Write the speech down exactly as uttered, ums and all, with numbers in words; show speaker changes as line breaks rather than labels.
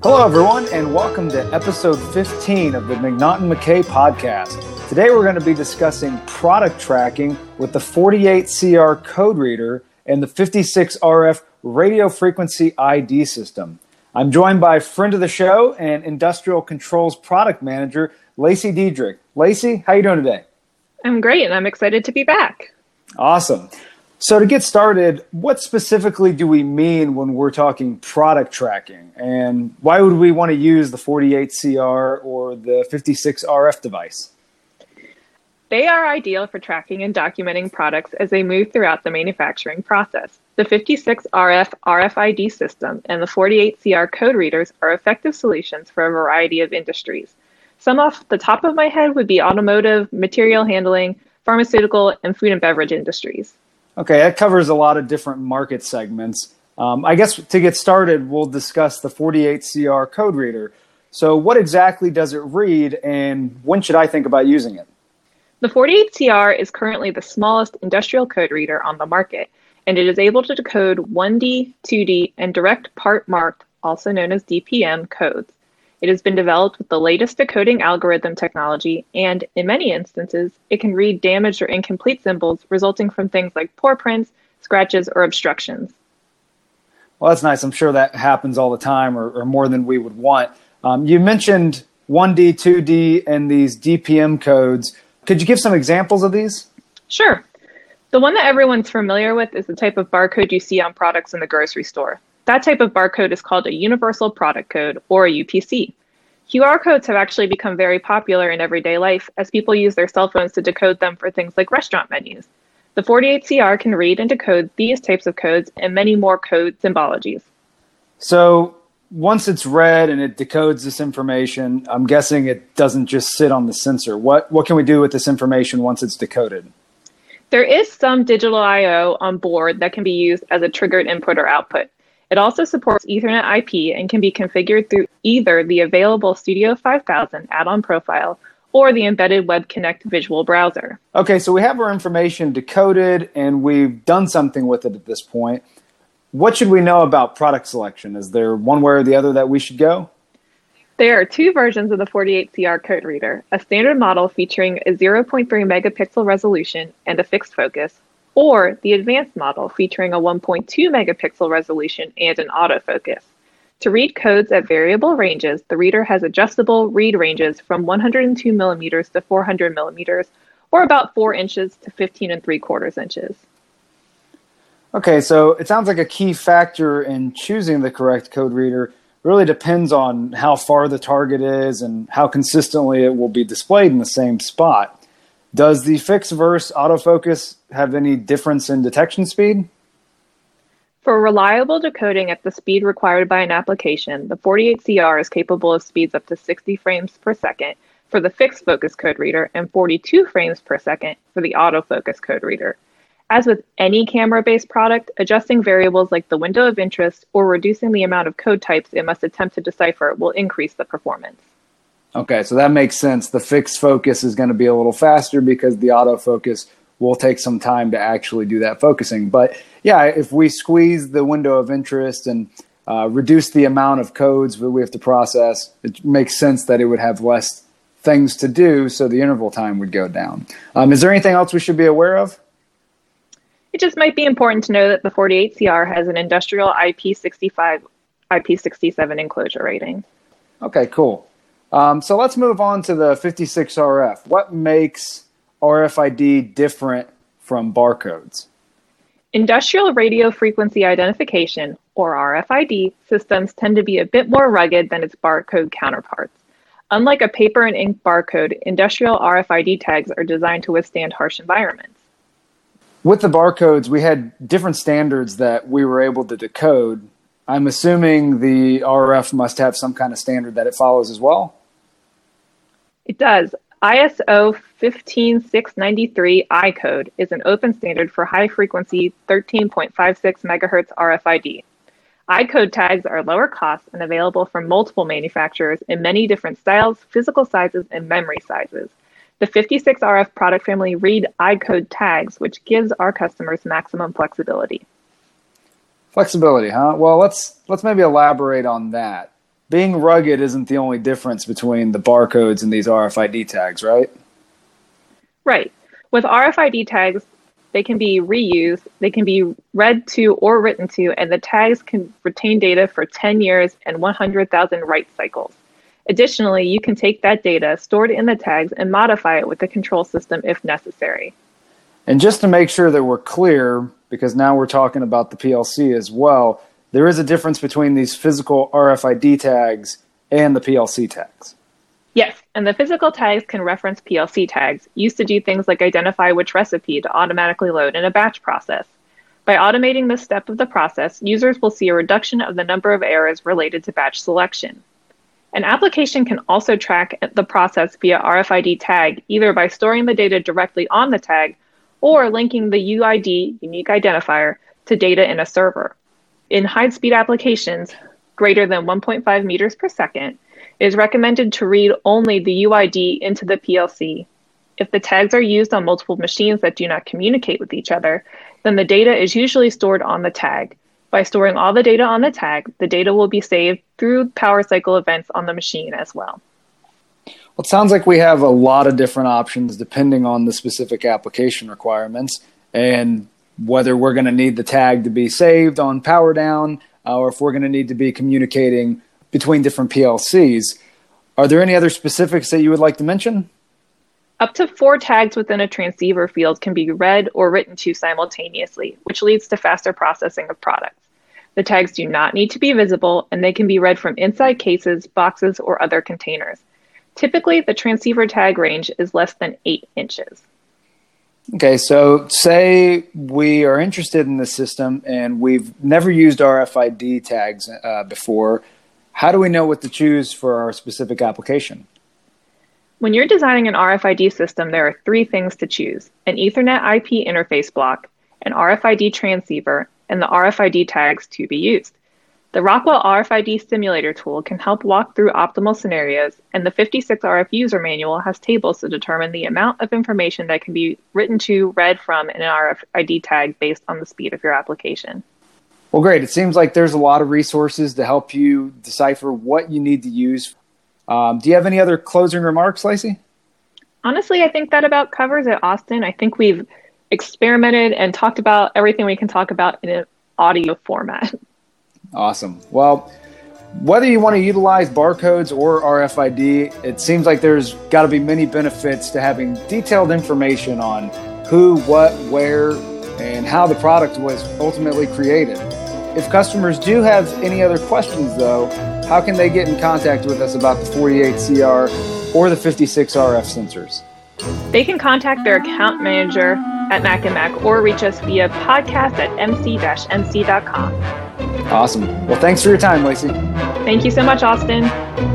Hello, everyone, and welcome to episode fifteen of the McNaughton McKay podcast. Today, we're going to be discussing product tracking with the forty-eight C R code reader and the fifty-six R F radio frequency I D system. I'm joined by friend of the show and industrial controls product manager, Lacey Diedrich. Lacey, how you doing today?
I'm great, and I'm excited to be back.
Awesome. So to get started, what specifically do we mean when we're talking product tracking? And why would we want to use the forty-eight C R or the fifty-six R F device?
They are ideal for tracking and documenting products as they move throughout the manufacturing process. The fifty-six R F R F I D system and the forty-eight C R code readers are effective solutions for a variety of industries. Some off the top of my head would be automotive, material handling, pharmaceutical, and food and beverage industries.
Okay, that covers a lot of different market segments. Um, I guess to get started, we'll discuss the forty-eight C R code reader. So what exactly does it read, and when should I think about using it?
The forty-eight C R is currently the smallest industrial code reader on the market, and it is able to decode one D, two D, and direct part marked, also known as D P M, codes. It has been developed with the latest decoding algorithm technology, and in many instances, it can read damaged or incomplete symbols resulting from things like poor prints, scratches, or obstructions.
Well, that's nice. I'm sure that happens all the time, or, or more than we would want. Um, you mentioned one D, two D, and these D P M codes. Could you give some examples of these?
Sure. The one that everyone's familiar with is the type of barcode you see on products in the grocery store. That type of barcode is called a Universal Product Code, or a U P C. Q R codes have actually become very popular in everyday life as people use their cell phones to decode them for things like restaurant menus. The forty-eight C R can read and decode these types of codes and many more code symbologies.
So once it's read and it decodes this information, I'm guessing it doesn't just sit on the sensor. What, what can we do with this information once it's decoded?
There is some digital I O on board that can be used as a triggered input or output. It also supports Ethernet I P and can be configured through either the available Studio five thousand add-on profile or the embedded Web Connect visual browser.
Okay, so we have our information decoded and we've done something with it at this point. What should we know about product selection? Is there one way or the other that we should go?
There are two versions of the forty-eight C R code reader, a standard model featuring a zero point three megapixel resolution and a fixed focus, or the advanced model featuring a one point two megapixel resolution and an autofocus. To read codes at variable ranges, the reader has adjustable read ranges from one hundred two millimeters to four hundred millimeters, or about four inches to fifteen and three quarters inches.
Okay, so it sounds like a key factor in choosing the correct code reader really depends on how far the target is and how consistently it will be displayed in the same spot. Does the fixed versus autofocus have any difference in detection speed?
For reliable decoding at the speed required by an application, the forty-eight C R is capable of speeds up to sixty frames per second for the fixed focus code reader and forty-two frames per second for the autofocus code reader. As with any camera-based product, adjusting variables like the window of interest or reducing the amount of code types it must attempt to decipher will increase the performance.
Okay, so that makes sense. The fixed focus is going to be a little faster because the autofocus will take some time to actually do that focusing. But yeah, if we squeeze the window of interest and uh, reduce the amount of codes that we have to process, it makes sense that it would have less things to do, so the interval time would go down. Um, is there anything else we should be aware of?
It just might be important to know that the forty-eight C R has an industrial I P sixty-five, I P sixty-seven enclosure rating.
Okay, cool. Um, so let's move on to the fifty-six R F. What makes R F I D different from barcodes?
Industrial radio frequency identification, or R F I D, systems tend to be a bit more rugged than its barcode counterparts. Unlike a paper and ink barcode, industrial R F I D tags are designed to withstand harsh environments.
With the barcodes, we had different standards that we were able to decode. I'm assuming the R F must have some kind of standard that it follows as well?
It does. I S O fifteen six ninety-three I code is an open standard for high-frequency thirteen point five six megahertz R F I D. I code tags are lower cost and available from multiple manufacturers in many different styles, physical sizes, and memory sizes. The fifty-six R F product family read I code tags, which gives our customers maximum flexibility.
Flexibility, huh? Well, let's let's maybe elaborate on that. being rugged isn't the only difference between the barcodes and these R F I D tags, right?
Right. With R F I D tags, they can be reused, they can be read to or written to, and the tags can retain data for ten years and one hundred thousand write cycles. Additionally, you can take that data stored in the tags and modify it with the control system if necessary.
And just to make sure that we're clear, because now we're talking about the P L C as well, there is a difference between these physical R F I D tags and the P L C tags.
Yes, and the physical tags can reference P L C tags, used to do things like identify which recipe to automatically load in a batch process. By automating this step of the process, users will see a reduction of the number of errors related to batch selection. An application can also track the process via R F I D tag, either by storing the data directly on the tag or linking the U I D, unique identifier, to data in a server. In high-speed applications, greater than one point five meters per second, it is recommended to read only the U I D into the P L C. If the tags are used on multiple machines that do not communicate with each other, then the data is usually stored on the tag. By storing all the data on the tag, the data will be saved through power cycle events on the machine as well.
Well, it sounds like we have a lot of different options depending on the specific application requirements and whether we're going to need the tag to be saved on power down uh, or if we're going to need to be communicating between different P L Cs. Are there any other specifics that you would like to mention?
Up to four tags within a transceiver field can be read or written to simultaneously, which leads to faster processing of products. The tags do not need to be visible, and they can be read from inside cases, boxes, or other containers. Typically, the transceiver tag range is less than eight inches.
Okay, so say we are interested in this system and we've never used R F I D tags uh, before. How do we know what to choose for our specific application?
When you're designing an R F I D system, there are three things to choose: an Ethernet I P interface block, an R F I D transceiver, and the R F I D tags to be used. The Rockwell R F I D simulator tool can help walk through optimal scenarios, and the fifty-six R F user manual has tables to determine the amount of information that can be written to, read from in an R F I D tag based on the speed of your application.
Well, great. It seems like there's a lot of resources to help you decipher what you need to use. Um, do you have any other closing remarks, Lacey?
Honestly, I think that about covers it, Austin. I think we've experimented and talked about everything we can talk about in an audio format.
Awesome. Well, whether you want to utilize barcodes or R F I D, it seems like there's got to be many benefits to having detailed information on who, what, where, and how the product was ultimately created. If customers do have any other questions, though, how can they get in contact with us about the forty-eight C R or the fifty-six R F sensors?
They can contact their account manager at Mac and Mac or reach us via podcast at m c dash m c dot com.
Awesome. Well, thanks for your time, Lacey.
Thank you so much, Austin.